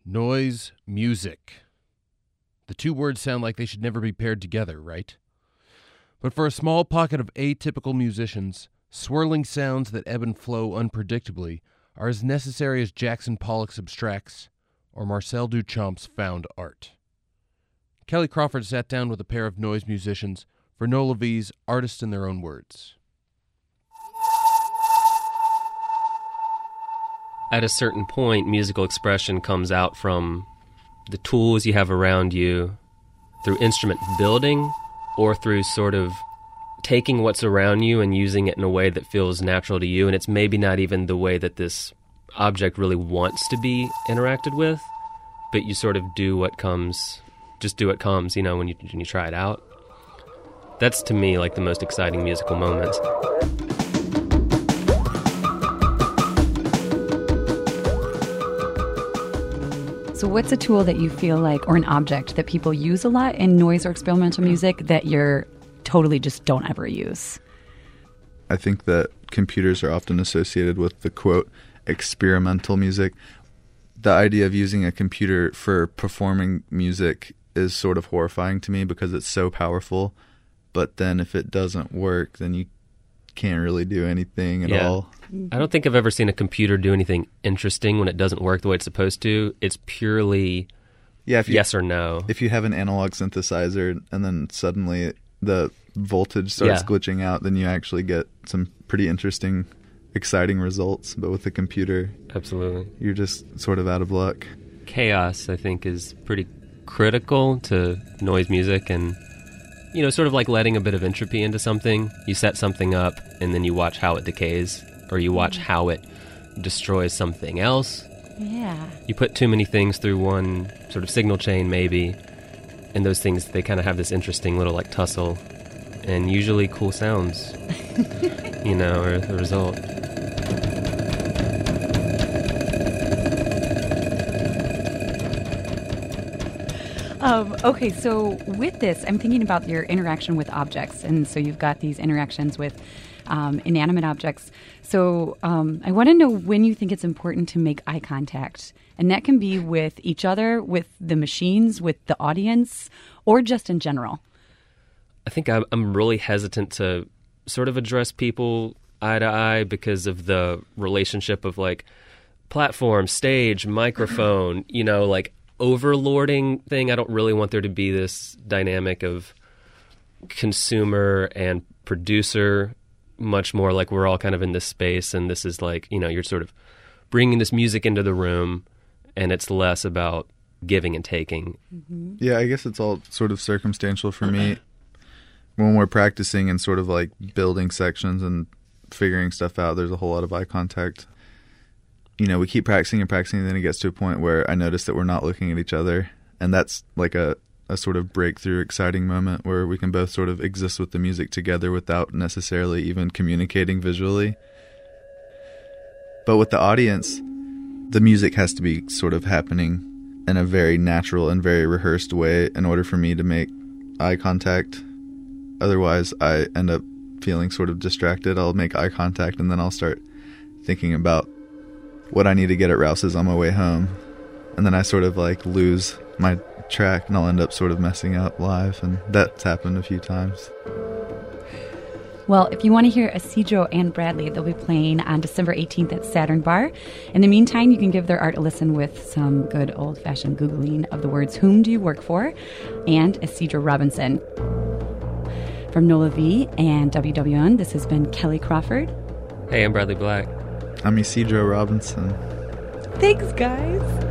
Noise, music. The two words sound like they should never be paired together, right? But for a small pocket of atypical musicians, swirling sounds that ebb and flow unpredictably are as necessary as Jackson Pollock's abstracts or Marcel Duchamp's found art. Kelly Crawford sat down with a pair of noise musicians for Nola V's Artists in Their Own Words. At a certain point, musical expression comes out from the tools you have around you through instrument building or through sort of taking what's around you and using it in a way that feels natural to you. And it's maybe not even the way that this object really wants to be interacted with, but you sort of do what comes, just do what comes, you know, when you try it out. That's, to me, like the most exciting musical moments. So what's a tool that you feel like, or an object that people use a lot in noise or experimental music that you're totally just don't ever use? I think that computers are often associated with the, quote, experimental music. The idea of using a computer for performing music is sort of horrifying to me because it's so powerful. But then if it doesn't work, then you can't really do anything at all. I don't think I've ever seen a computer do anything interesting when it doesn't work the way it's supposed to. It's purely yes or no. If you have an analog synthesizer and then suddenly the voltage starts glitching out, then you actually get some pretty interesting, exciting results. But with the computer, absolutely, you're just sort of out of luck. Chaos, I think, is pretty critical to noise music, and you know, sort of like letting a bit of entropy into something. You set something up, and then you watch how it decays, or you watch how it destroys something else. Yeah. You put too many things through one sort of signal chain, maybe, and those things, they kind of have this interesting little, like, tussle, and usually cool sounds, you know, are the result. Okay, so with this, I'm thinking about your interaction with objects. And so you've got these interactions with inanimate objects. So I want to know when you think it's important to make eye contact. And that can be with each other, with the machines, with the audience, or just in general. I think I'm really hesitant to sort of address people eye to eye because of the relationship of, like, platform, stage, microphone, you know, like, overlording thing. I don't really want there to be this dynamic of consumer and producer, much more like we're all kind of in this space, and this is like, you know, you're sort of bringing this music into the room, and it's less about giving and taking. Mm-hmm. Yeah, I guess it's all sort of circumstantial for me. When we're practicing and sort of like building sections and figuring stuff out, there's a whole lot of eye contact. You know, we keep practicing and practicing, and then it gets to a point where I notice that we're not looking at each other. And that's like a sort of breakthrough, exciting moment where we can both sort of exist with the music together without necessarily even communicating visually. But with the audience, the music has to be sort of happening in a very natural and very rehearsed way in order for me to make eye contact. Otherwise, I end up feeling sort of distracted. I'll make eye contact, and then I'll start thinking about what I need to get at Rouse's on my way home. And then I sort of like lose my track, and I'll end up sort of messing up live. And that's happened a few times. Well, if you want to hear Isidro and Bradley, they'll be playing on December 18th at Saturn Bar. In the meantime, you can give their art a listen with some good old-fashioned Googling of the words, "Whom do you work for?" and Isidro Robinson. From Nola V and WWN, this has been Kelly Crawford. Hey, I'm Bradley Black. I'm Isidro Robinson. Thanks, guys.